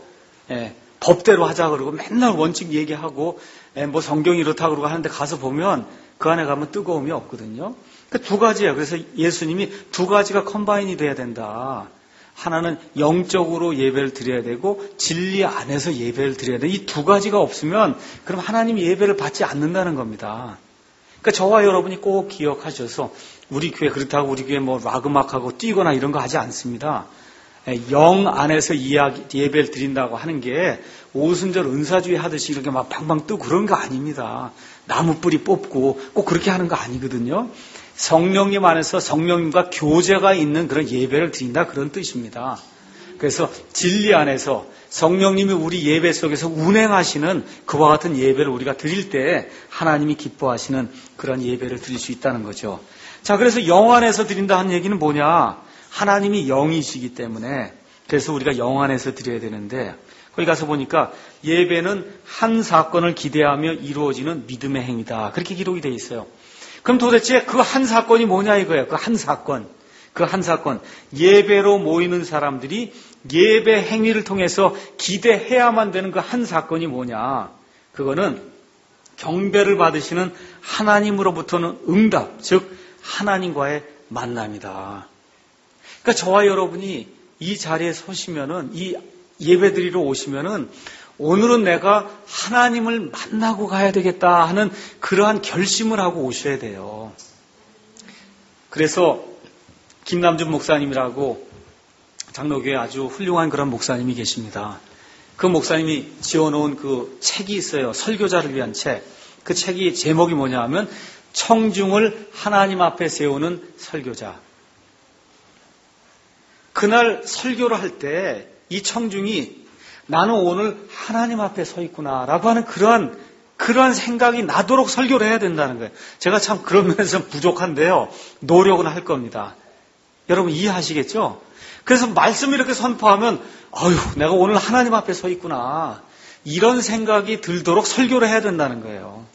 법대로 하자 그러고 맨날 원칙 얘기하고 뭐 성경이 이렇다 그러고 하는데 가서 보면 그 안에 가면 뜨거움이 없거든요. 그 두 가지예요. 그래서 예수님이 두 가지가 컴바인이 돼야 된다. 하나는 영적으로 예배를 드려야 되고 진리 안에서 예배를 드려야 돼. 이 두 가지가 없으면 그럼 하나님이 예배를 받지 않는다는 겁니다. 그러니까 저와 여러분이 꼭 기억하셔서 우리 교회 그렇다고 우리 교회 뭐 락음악하고 뛰거나 이런 거 하지 않습니다. 영 안에서 예배를 드린다고 하는 게 오순절 은사주의 하듯이 이렇게 막 방방 뜨고 그런 거 아닙니다. 나무 뿌리 뽑고 꼭 그렇게 하는 거 아니거든요. 성령님 안에서 성령님과 교제가 있는 그런 예배를 드린다 그런 뜻입니다. 그래서 진리 안에서 성령님이 우리 예배 속에서 운행하시는 그와 같은 예배를 우리가 드릴 때 하나님이 기뻐하시는 그런 예배를 드릴 수 있다는 거죠. 자, 그래서 영 안에서 드린다 하는 얘기는 뭐냐? 하나님이 영이시기 때문에 그래서 우리가 영 안에서 드려야 되는데 거기 가서 보니까 예배는 한 사건을 기대하며 이루어지는 믿음의 행위다. 그렇게 기록이 되어 있어요. 그럼 도대체 그 한 사건이 뭐냐 이거예요. 그 한 사건. 그 한 사건. 예배로 모이는 사람들이 예배 행위를 통해서 기대해야만 되는 그 한 사건이 뭐냐. 그거는 경배를 받으시는 하나님으로부터는 응답, 즉 하나님과의 만남이다. 그러니까 저와 여러분이 이 자리에 서시면은 이 예배드리러 오시면은 오늘은 내가 하나님을 만나고 가야 되겠다 하는 그러한 결심을 하고 오셔야 돼요. 그래서 김남준 목사님이라고 장로교에 아주 훌륭한 그런 목사님이 계십니다. 그 목사님이 지어놓은 그 책이 있어요. 설교자를 위한 책. 그 책이 제목이 뭐냐 하면 청중을 하나님 앞에 세우는 설교자. 그날 설교를 할 때 이 청중이 나는 오늘 하나님 앞에 서 있구나 라고 하는 그러한 생각이 나도록 설교를 해야 된다는 거예요. 제가 참 그런 면에서 부족한데요. 노력은 할 겁니다. 여러분 이해하시겠죠? 그래서 말씀을 이렇게 선포하면 내가 오늘 하나님 앞에 서 있구나. 이런 생각이 들도록 설교를 해야 된다는 거예요.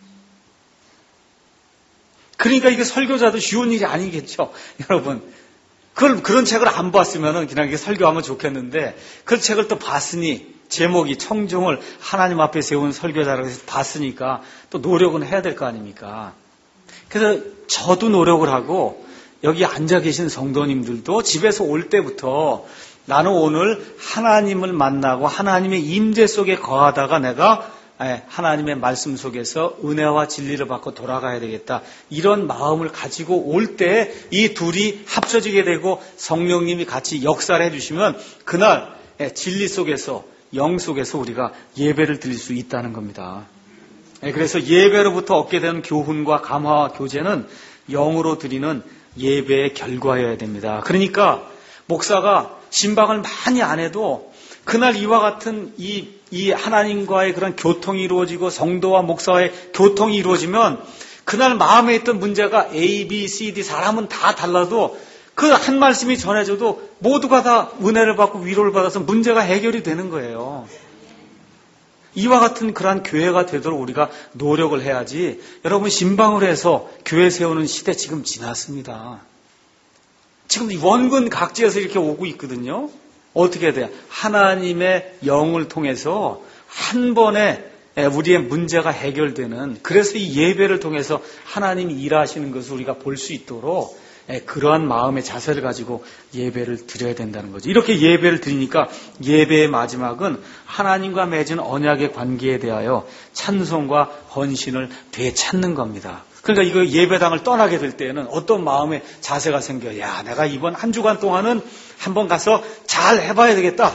그러니까 이게 설교자도 쉬운 일이 아니겠죠. 여러분 그런 책을 안 봤으면 그냥 이게 설교하면 좋겠는데 그 책을 또 봤으니 제목이 청중을 하나님 앞에 세운 설교자라고 해서 봤으니까 또 노력은 해야 될 거 아닙니까? 그래서 저도 노력을 하고 여기 앉아 계신 성도님들도 집에서 올 때부터 나는 오늘 하나님을 만나고 하나님의 임재 속에 거하다가 내가 하나님의 말씀 속에서 은혜와 진리를 받고 돌아가야 되겠다. 이런 마음을 가지고 올 때 이 둘이 합쳐지게 되고 성령님이 같이 역사를 해주시면 그날 진리 속에서 영 속에서 우리가 예배를 드릴 수 있다는 겁니다. 그래서 예배로부터 얻게 되는 교훈과 감화와 교제는 영으로 드리는 예배의 결과여야 됩니다. 그러니까 목사가 신방을 많이 안 해도 그날 이와 같은 이 하나님과의 그런 교통이 이루어지고 성도와 목사와의 교통이 이루어지면 그날 마음에 있던 문제가 A, B, C, D 사람은 다 달라도 그 한 말씀이 전해져도 모두가 다 은혜를 받고 위로를 받아서 문제가 해결이 되는 거예요. 이와 같은 그러한 교회가 되도록 우리가 노력을 해야지 여러분 신방을 해서 교회 세우는 시대 지금 지났습니다. 지금 원근 각지에서 이렇게 오고 있거든요. 어떻게 해야 돼요? 하나님의 영을 통해서 한 번에 우리의 문제가 해결되는 그래서 이 예배를 통해서 하나님이 일하시는 것을 우리가 볼 수 있도록 그러한 마음의 자세를 가지고 예배를 드려야 된다는 거죠. 이렇게 예배를 드리니까 예배의 마지막은 하나님과 맺은 언약의 관계에 대하여 찬송과 헌신을 되찾는 겁니다. 그러니까 이거 예배당을 떠나게 될 때에는 어떤 마음의 자세가 생겨요. 야, 내가 이번 한 주간 동안은 한번 가서 잘 해봐야 되겠다.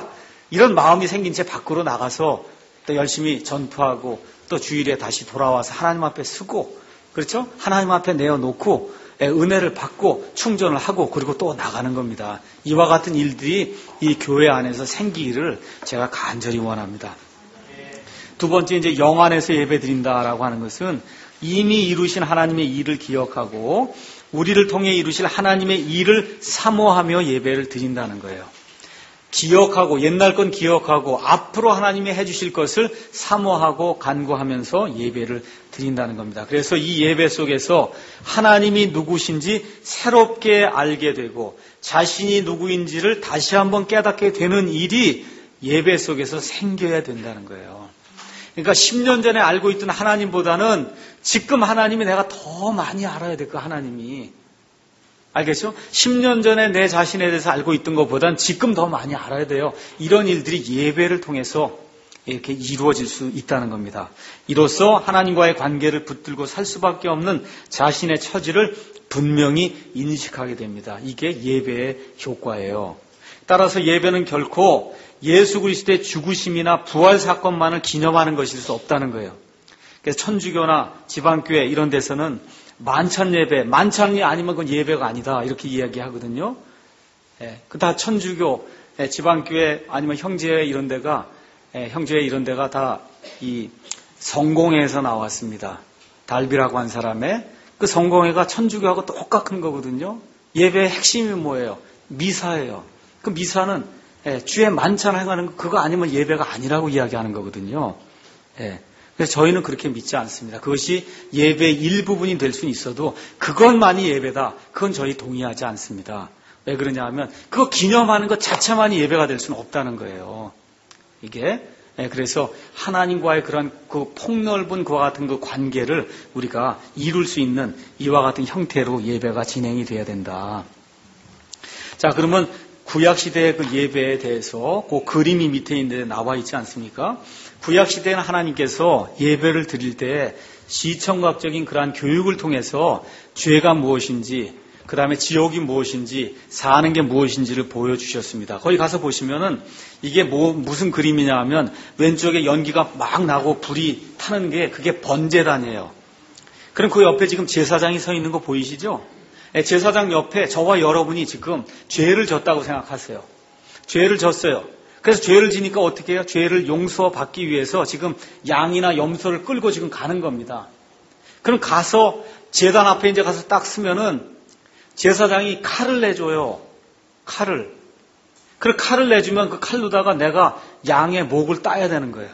이런 마음이 생긴 채 밖으로 나가서 또 열심히 전투하고 또 주일에 다시 돌아와서 하나님 앞에 쓰고, 그렇죠? 하나님 앞에 내어놓고 은혜를 받고 충전을 하고 그리고 또 나가는 겁니다. 이와 같은 일들이 이 교회 안에서 생기기를 제가 간절히 원합니다. 두 번째, 이제 영 안에서 예배 드린다라고 하는 것은 이미 이루신 하나님의 일을 기억하고 우리를 통해 이루실 하나님의 일을 사모하며 예배를 드린다는 거예요. 기억하고, 옛날 건 기억하고 앞으로 하나님이 해주실 것을 사모하고 간구하면서 예배를 드린다는 겁니다. 그래서 이 예배 속에서 하나님이 누구신지 새롭게 알게 되고 자신이 누구인지를 다시 한번 깨닫게 되는 일이 예배 속에서 생겨야 된다는 거예요. 그러니까 10년 전에 알고 있던 하나님보다는 지금 하나님이 내가 더 많이 알아야 될 거, 하나님이. 알겠죠? 10년 전에 내 자신에 대해서 알고 있던 것보다는 지금 더 많이 알아야 돼요. 이런 일들이 예배를 통해서 이렇게 이루어질 수 있다는 겁니다. 이로써 하나님과의 관계를 붙들고 살 수밖에 없는 자신의 처지를 분명히 인식하게 됩니다. 이게 예배의 효과예요. 따라서 예배는 결코 예수 그리스도의 죽으심이나 부활 사건만을 기념하는 것일 수 없다는 거예요. 그래서 천주교나 지방교회 이런 데서는 만찬 예배, 만찬이 아니면 그건 예배가 아니다 이렇게 이야기하거든요. 그 다 천주교, 지방교회 아니면 형제회 이런 데가 다 이 성공회에서 나왔습니다. 달비라고 한 사람의 그 성공회가 천주교하고 똑같은 거거든요. 예배의 핵심이 뭐예요? 미사예요. 그 미사는 주의 만찬을 행하는 거, 그거 아니면 예배가 아니라고 이야기하는 거거든요. 그래서 저희는 그렇게 믿지 않습니다. 그것이 예배의 일부분이 될 수는 있어도 그것만이 예배다. 그건 저희 동의하지 않습니다. 왜 그러냐 하면 그거 기념하는 것 자체만이 예배가 될 수는 없다는 거예요. 이게 그래서 하나님과의 그런 그 폭넓은 그와 같은 그 관계를 우리가 이룰 수 있는 이와 같은 형태로 예배가 진행이 돼야 된다. 자, 그러면 구약시대의 그 예배에 대해서 그 그림이 밑에 있는데 나와 있지 않습니까? 구약시대에는 하나님께서 예배를 드릴 때 시청각적인 그러한 교육을 통해서 죄가 무엇인지, 그 다음에 지옥이 무엇인지, 사는 게 무엇인지를 보여주셨습니다. 거기 가서 보시면은 이게 무슨 그림이냐 하면 왼쪽에 연기가 막 나고 불이 타는 게 그게 번제단이에요. 그럼 그 옆에 지금 제사장이 서 있는 거 보이시죠? 제사장 옆에 저와 여러분이 지금 죄를 졌다고 생각하세요. 죄를 졌어요. 그래서 죄를 지니까 어떻게 해요? 죄를 용서받기 위해서 지금 양이나 염소를 끌고 지금 가는 겁니다. 그럼 가서 제단 앞에 이제 가서 딱 쓰면은 제사장이 칼을 내줘요. 칼을. 그 칼을 내주면 그 칼로다가 내가 양의 목을 따야 되는 거예요.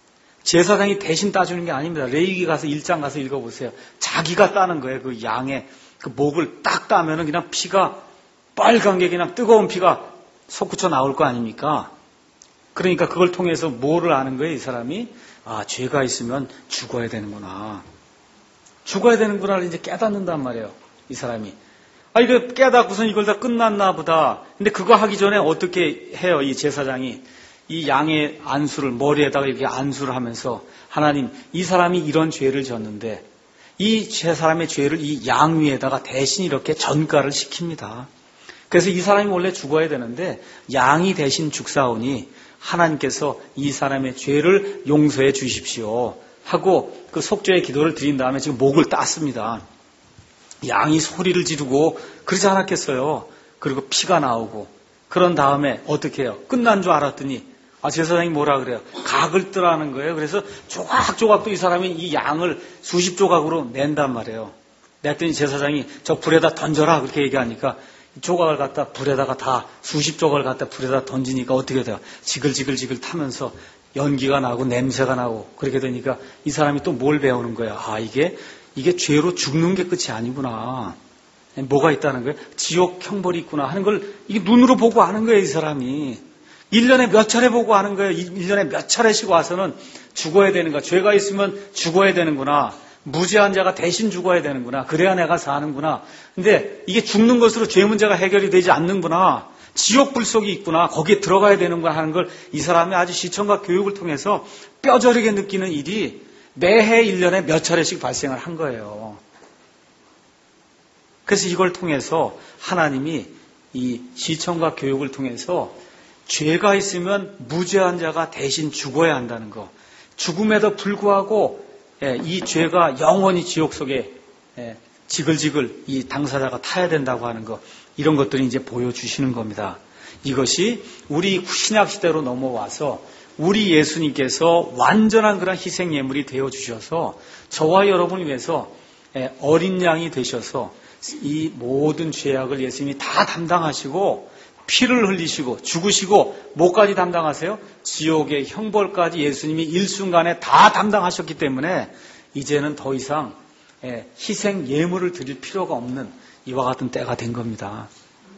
제사장이 대신 따주는 게 아닙니다. 레위기 가서 1장 가서 읽어보세요. 자기가 따는 거예요. 그 양의 그 목을 딱 따면은 그냥 피가 빨간 게 그냥 뜨거운 피가 솟구쳐 나올 거 아닙니까? 그러니까 그걸 통해서 뭐를 아는 거예요, 이 사람이? 아, 죄가 있으면 죽어야 되는구나. 죽어야 되는구나를 이제 깨닫는단 말이에요, 이 사람이. 아, 이거 깨닫고선 이걸 다 끝났나 보다. 근데 그거 하기 전에 어떻게 해요, 이 제사장이? 이 양의 안수를, 머리에다가 이렇게 안수를 하면서 하나님, 이 사람이 이런 죄를 졌는데 이 사람의 죄를 이 양 위에다가 대신 이렇게 전가를 시킵니다. 그래서 이 사람이 원래 죽어야 되는데 양이 대신 죽사오니 하나님께서 이 사람의 죄를 용서해 주십시오 하고 그 속죄의 기도를 드린 다음에 지금 목을 땄습니다. 양이 소리를 지르고 그러지 않았겠어요. 그리고 피가 나오고 그런 다음에 어떻게 해요? 끝난 줄 알았더니 제사장이 뭐라 그래요? 각을 뜨라는 거예요. 그래서 조각조각도 이 사람이 이 양을 수십 조각으로 낸단 말이에요. 냈더니 제사장이 저 불에다 던져라 그렇게 얘기하니까 조각을 갖다 불에다가 다 수십 조각을 갖다 불에다 던지니까 어떻게 돼요? 지글지글 타면서 연기가 나고 냄새가 나고 그렇게 되니까 이 사람이 또 뭘 배우는 거예요? 아, 이게 죄로 죽는 게 끝이 아니구나. 뭐가 있다는 거예요? 지옥 형벌이 있구나 하는 걸 이게 눈으로 보고 아는 거예요, 이 사람이. 1년에 몇 차례 보고 아는 거예요. 1년에 몇 차례씩 와서는 죽어야 되는가. 죄가 있으면 죽어야 되는구나. 무죄한 자가 대신 죽어야 되는구나. 그래야 내가 사는구나. 근데 이게 죽는 것으로 죄 문제가 해결이 되지 않는구나. 지옥 불속이 있구나. 거기에 들어가야 되는구나 하는 걸 이 사람이 아주 시청과 교육을 통해서 뼈저리게 느끼는 일이 매해 1년에 몇 차례씩 발생을 한 거예요. 그래서 이걸 통해서 하나님이 이 시청과 교육을 통해서 죄가 있으면 무죄한 자가 대신 죽어야 한다는 거. 죽음에도 불구하고 이 죄가 영원히 지옥 속에 지글지글 이 당사자가 타야 된다고 하는 거. 이런 것들이 이제 보여주시는 겁니다. 이것이 우리 신약 시대로 넘어와서 우리 예수님께서 완전한 그런 희생 예물이 되어 주셔서 저와 여러분을 위해서 어린 양이 되셔서 이 모든 죄악을 예수님이 다 담당하시고 피를 흘리시고 죽으시고 뭐까지 담당하세요? 지옥의 형벌까지 예수님이 일순간에 다 담당하셨기 때문에 이제는 더 이상 희생 예물을 드릴 필요가 없는 이와 같은 때가 된 겁니다.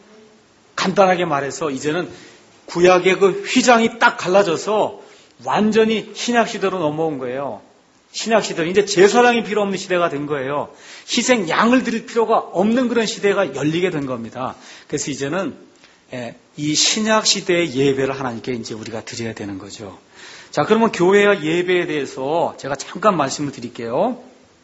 간단하게 말해서 이제는 구약의 그 휘장이 딱 갈라져서 완전히 신약 시대로 넘어온 거예요. 신약 시대는 이제 제사장이 필요 없는 시대가 된 거예요. 희생 양을 드릴 필요가 없는 그런 시대가 열리게 된 겁니다. 그래서 이제는 이 신약 시대의 예배를 하나님께 이제 우리가 드려야 되는 거죠. 자, 그러면 교회와 예배에 대해서 제가 잠깐 말씀을 드릴게요.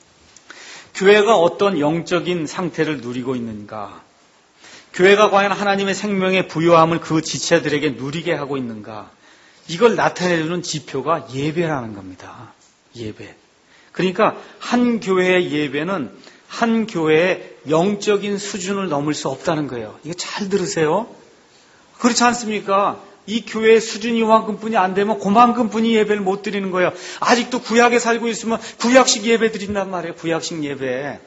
교회가 어떤 영적인 상태를 누리고 있는가? 교회가 과연 하나님의 생명의 부요함을 그 지체들에게 누리게 하고 있는가? 이걸 나타내주는 지표가 예배라는 겁니다. 예배. 그러니까 한 교회의 예배는 한 교회의 영적인 수준을 넘을 수 없다는 거예요. 이거 잘 들으세요. 그렇지 않습니까? 이 교회의 수준이 이만큼뿐이 안 되면 그만큼뿐이 예배를 못 드리는 거예요. 아직도 구약에 살고 있으면 구약식 예배 드린단 말이에요. 구약식 예배.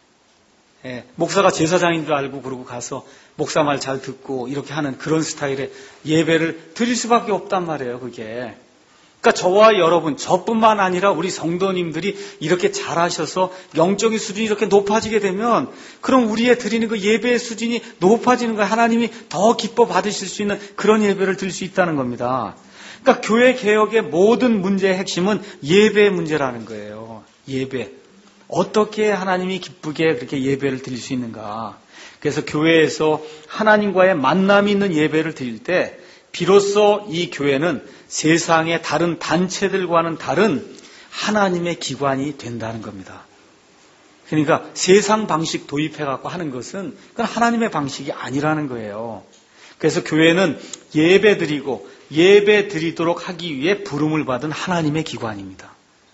목사가 제사장인 줄 알고 그러고 가서 목사 말 잘 듣고 이렇게 하는 그런 스타일의 예배를 드릴 수밖에 없단 말이에요. 그게. 그러니까 저와 여러분, 저뿐만 아니라 우리 성도님들이 이렇게 잘하셔서 영적인 수준이 이렇게 높아지게 되면 그럼 우리의 드리는 그 예배의 수준이 높아지는 거예요. 하나님이 더 기뻐 받으실 수 있는 그런 예배를 드릴 수 있다는 겁니다. 그러니까 교회 개혁의 모든 문제의 핵심은 예배의 문제라는 거예요. 예배. 어떻게 하나님이 기쁘게 그렇게 예배를 드릴 수 있는가. 그래서 교회에서 하나님과의 만남이 있는 예배를 드릴 때 비로소 이 교회는 세상의 다른 단체들과는 다른 하나님의 기관이 된다는 겁니다. 그러니까 세상 방식 도입해갖고 하는 것은 그건 하나님의 방식이 아니라는 거예요. 그래서 교회는 예배 드리고 예배 드리도록 하기 위해 부름을 받은 하나님의 기관입니다.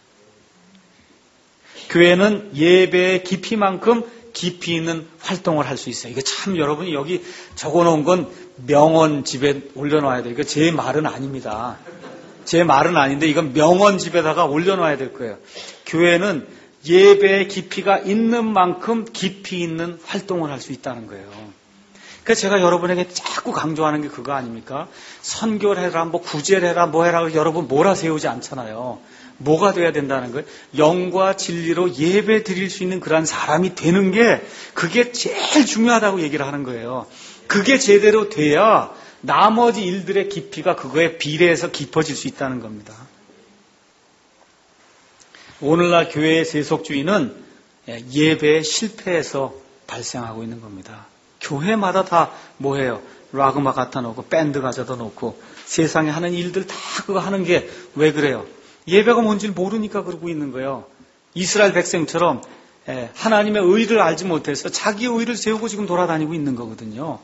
교회는 예배의 깊이만큼 깊이 있는 활동을 할 수 있어요. 이거 참 여러분이 여기 적어놓은 건 명언집에 올려놔야 돼요. 이거 제 말은 아닙니다. 제 말은 아닌데 이건 명언집에다가 올려놔야 될 거예요. 교회는 예배의 깊이가 있는 만큼 깊이 있는 활동을 할 수 있다는 거예요. 그래서 제가 여러분에게 자꾸 강조하는 게 그거 아닙니까? 선교를 해라, 뭐 구제를 해라, 뭐 해라 여러분 몰아세우지 않잖아요. 뭐가 돼야 된다는 거예요? 영과 진리로 예배 드릴 수 있는 그런 사람이 되는 게 그게 제일 중요하다고 얘기를 하는 거예요. 그게 제대로 돼야 나머지 일들의 깊이가 그거에 비례해서 깊어질 수 있다는 겁니다. 오늘날 교회의 세속주의는 예배의 실패에서 발생하고 있는 겁니다. 교회마다 다 뭐해요? 락 음악 갖다 놓고 밴드 가져다 놓고 세상에 하는 일들 다 그거 하는 게 왜 그래요? 예배가 뭔지를 모르니까 그러고 있는 거예요. 이스라엘 백성처럼 하나님의 의를 알지 못해서 자기의 의를 세우고 지금 돌아다니고 있는 거거든요.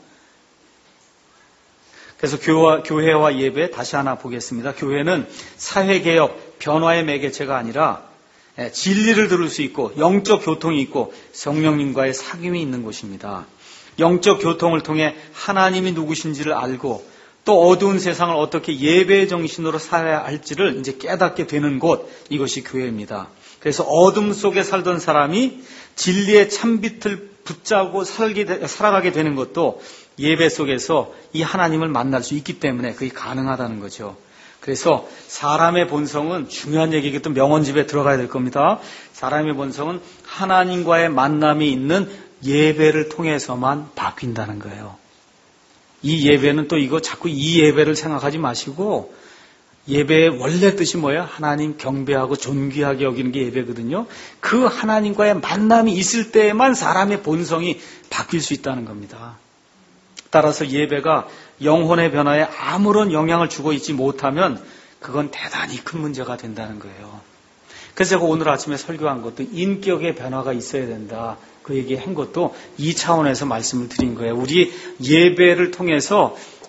그래서 교회와 예배 다시 하나 보겠습니다. 교회는 사회개혁, 변화의 매개체가 아니라 진리를 들을 수 있고 영적 교통이 있고 성령님과의 사귐이 있는 곳입니다. 영적 교통을 통해 하나님이 누구신지를 알고 또 어두운 세상을 어떻게 예배의 정신으로 살아야 할지를 이제 깨닫게 되는 곳, 이것이 교회입니다. 그래서 어둠 속에 살던 사람이 진리의 참빛을 붙잡고 살아가게 되는 것도 예배 속에서 이 하나님을 만날 수 있기 때문에 그게 가능하다는 거죠. 그래서 사람의 본성은 중요한 얘기겠죠. 명언집에 들어가야 될 겁니다. 사람의 본성은 하나님과의 만남이 있는 예배를 통해서만 바뀐다는 거예요. 이 예배는 또 이거 자꾸 이 예배를 생각하지 마시고 예배의 원래 뜻이 뭐예요? 하나님 경배하고 존귀하게 여기는 게 예배거든요. 그 하나님과의 만남이 있을 때에만 사람의 본성이 바뀔 수 있다는 겁니다. 따라서 예배가 영혼의 변화에 아무런 영향을 주고 있지 못하면 그건 대단히 큰 문제가 된다는 거예요. 그래서 제가 오늘 아침에 설교한 것도 인격의 변화가 있어야 된다. 그 얘기한 것도 이 차원에서 말씀을 드린 거예요. 우리 예배를 통해서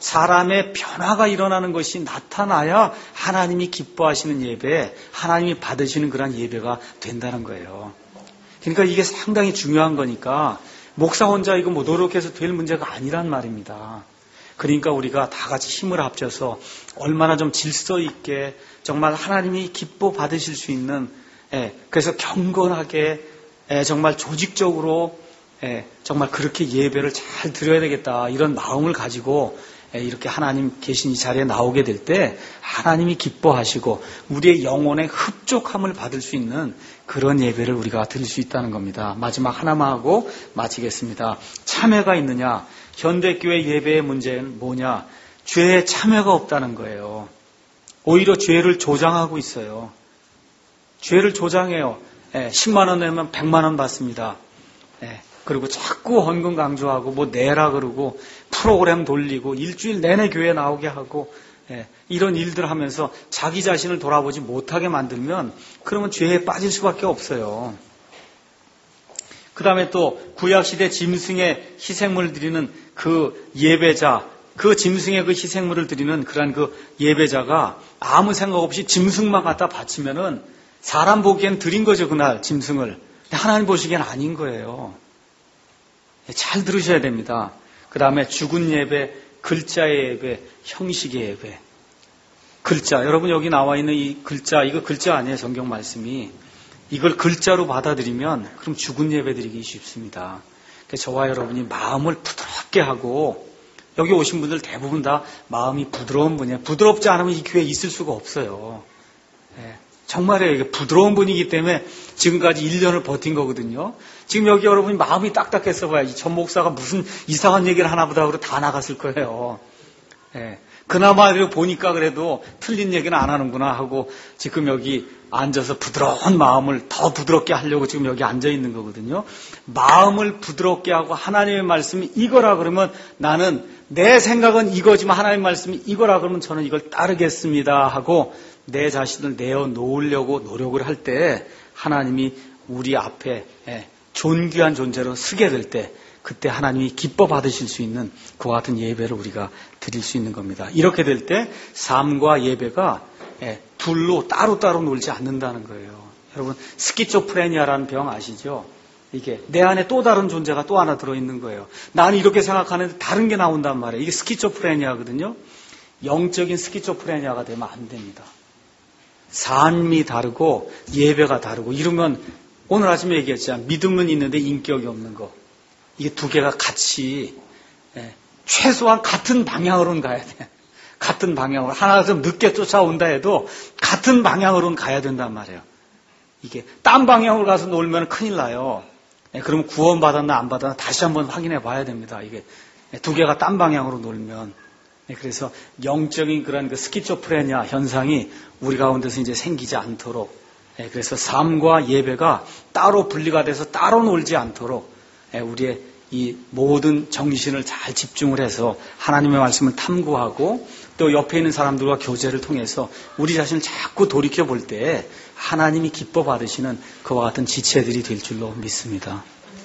사람의 변화가 일어나는 것이 나타나야 하나님이 기뻐하시는 예배, 하나님이 받으시는 그런 예배가 된다는 거예요. 그러니까 이게 상당히 중요한 거니까 목사 혼자 이거 뭐 노력해서 될 문제가 아니란 말입니다. 그러니까 우리가 다 같이 힘을 합쳐서 얼마나 좀 질서 있게 정말 하나님이 기뻐 받으실 수 있는, 그래서 경건하게 정말 조직적으로 정말 그렇게 예배를 잘 드려야 되겠다 이런 마음을 가지고 이렇게 하나님 계신 이 자리에 나오게 될 때 하나님이 기뻐하시고 우리의 영혼의 흡족함을 받을 수 있는 그런 예배를 우리가 드릴 수 있다는 겁니다. 마지막 하나만 하고 마치겠습니다. 참회가 있느냐? 현대교회 예배의 문제는 뭐냐? 죄에 참회가 없다는 거예요. 오히려 죄를 조장하고 있어요. 죄를 조장해요. 10만 원 내면 100만 원 받습니다. 그리고 자꾸 헌금 강조하고 뭐 내라 그러고 프로그램 돌리고 일주일 내내 교회 나오게 하고 이런 일들 하면서 자기 자신을 돌아보지 못하게 만들면 그러면 죄에 빠질 수밖에 없어요. 그 다음에 또 구약시대 짐승의 희생물을 드리는 그 예배자, 그 짐승의 그 희생물을 드리는 그런 그 예배자가 아무 생각 없이 짐승만 갖다 바치면은 사람 보기엔 드린 거죠, 그날 짐승을. 근데 하나님 보시기엔 아닌 거예요. 잘 들으셔야 됩니다. 그 다음에 죽은 예배, 글자의 예배, 형식의 예배. 글자, 여러분 여기 나와 있는 이 글자, 이거 글자 아니에요, 성경 말씀이. 이걸 글자로 받아들이면 그럼 죽은 예배 드리기 쉽습니다. 그래서 저와 여러분이 마음을 부드럽게 하고, 여기 오신 분들 대부분 다 마음이 부드러운 분이에요. 부드럽지 않으면 이 교회에 있을 수가 없어요. 정말이에요. 이게 부드러운 분이기 때문에 지금까지 1년을 버틴 거거든요. 지금 여기 여러분이 마음이 딱딱했어 봐요. 이 전 목사가 무슨 이상한 얘기를 하나 보다 그러고 다 나갔을 거예요. 그나마 보니까 그래도 틀린 얘기는 안 하는구나 하고 지금 여기 앉아서 부드러운 마음을 더 부드럽게 하려고 지금 여기 앉아 있는 거거든요. 마음을 부드럽게 하고 하나님의 말씀이 이거라 그러면 나는 내 생각은 이거지만 하나님의 말씀이 이거라 그러면 저는 이걸 따르겠습니다 하고 내 자신을 내어놓으려고 노력을 할 때 하나님이 우리 앞에 존귀한 존재로 서게 될 때 그때 하나님이 기뻐 받으실 수 있는 그와 같은 예배를 우리가 드릴 수 있는 겁니다. 이렇게 될 때 삶과 예배가 둘로 따로따로 놀지 않는다는 거예요. 여러분 스키조프레니아라는 병 아시죠? 이게 내 안에 또 다른 존재가 또 하나 들어있는 거예요. 나는 이렇게 생각하는데 다른 게 나온단 말이에요. 이게 스키조프레니아거든요. 영적인 스키조프레니아가 되면 안 됩니다. 삶이 다르고 예배가 다르고 이러면 오늘 아침에 얘기했잖아요. 믿음은 있는데 인격이 없는 거. 이게 두 개가 같이 최소한 같은 방향으로는 가야 돼. 같은 방향으로. 하나가 좀 늦게 쫓아온다 해도 같은 방향으로는 가야 된단 말이에요. 이게 딴 방향으로 가서 놀면 큰일 나요. 그러면 구원받았나 안 받았나 다시 한번 확인해 봐야 됩니다. 이게 두 개가 딴 방향으로 놀면. 그래서 영적인 그런 그 스키조프레니아 현상이 우리 가운데서 이제 생기지 않도록, 그래서 삶과 예배가 따로 분리가 돼서 따로 놀지 않도록 우리의 이 모든 정신을 잘 집중을 해서 하나님의 말씀을 탐구하고 또 옆에 있는 사람들과 교제를 통해서 우리 자신을 자꾸 돌이켜 볼 때 하나님이 기뻐 받으시는 그와 같은 지체들이 될 줄로 믿습니다.